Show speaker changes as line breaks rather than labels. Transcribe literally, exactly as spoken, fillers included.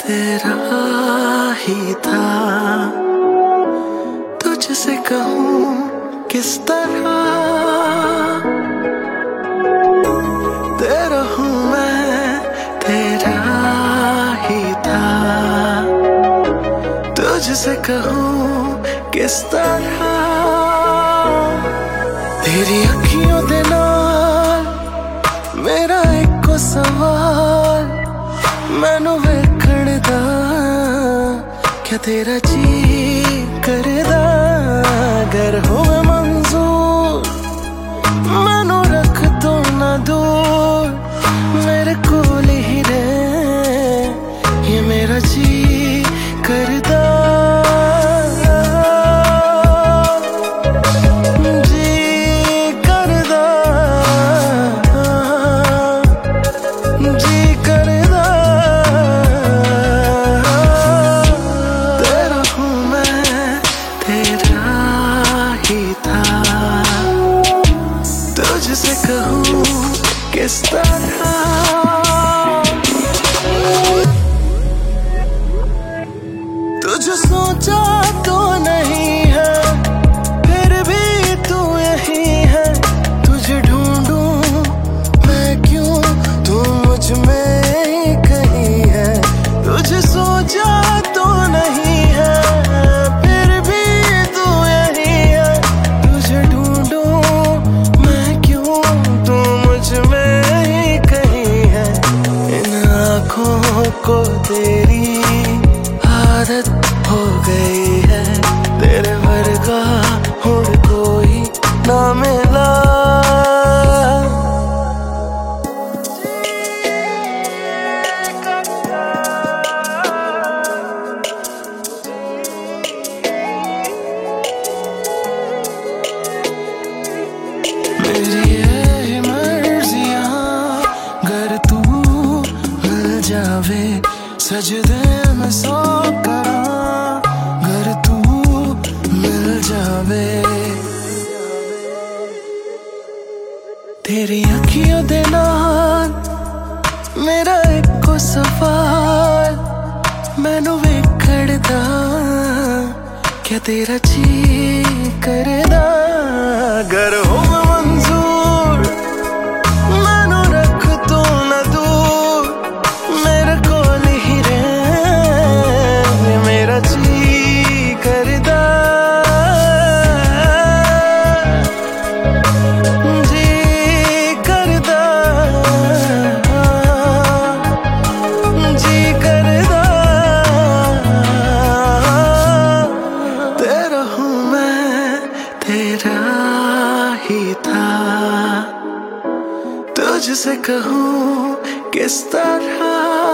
तेरा ही था। तुझसे कहूँ किस तरह तेरा हूँ मैं, तेरा ही था। तुझसे कहूँ किस तरह तेरी अखियों दे नाल मेरा एको सवाल मैनू वेखण दा क्या तेरा जी करदा। अगर होवे मंजूर मैनू रख तो ना दूर, मेरे कोल ही रहे ये मेरा जी करदा। तुझसे कहूँ किस तरह तुझे सोचा तो नहीं है फिर भी तू यही है। तुझे ढूंढूं मैं क्यों तू मुझ में ही कहीं है। तुझे सोचा तो नहीं है फिर भी तू यही है। तुझे ढूंढूं मैं क्यों तू मुझ में ही कहीं है। इन आँखों को तेरी आदत हो गई है, तेरे वर्गा हुण कोई ना मिला। मेरी ये मर्जियाँ अगर तू मिल जावे, सजदे में सौ करा अगर तू मिल जावे। तेरी अखियों दे नाल मेरा एको सवाल मैनू वेखण दा क्या तेरा जी करदा। अगर होवे मंजूर मैनू रख तू ना दूर, मेरे कोल ही रहे मेरा जी करदा। जी करदा, जी करदा। तेरा हूँ मैं, तेरा ही था। तुझसे कहूँ किस तरह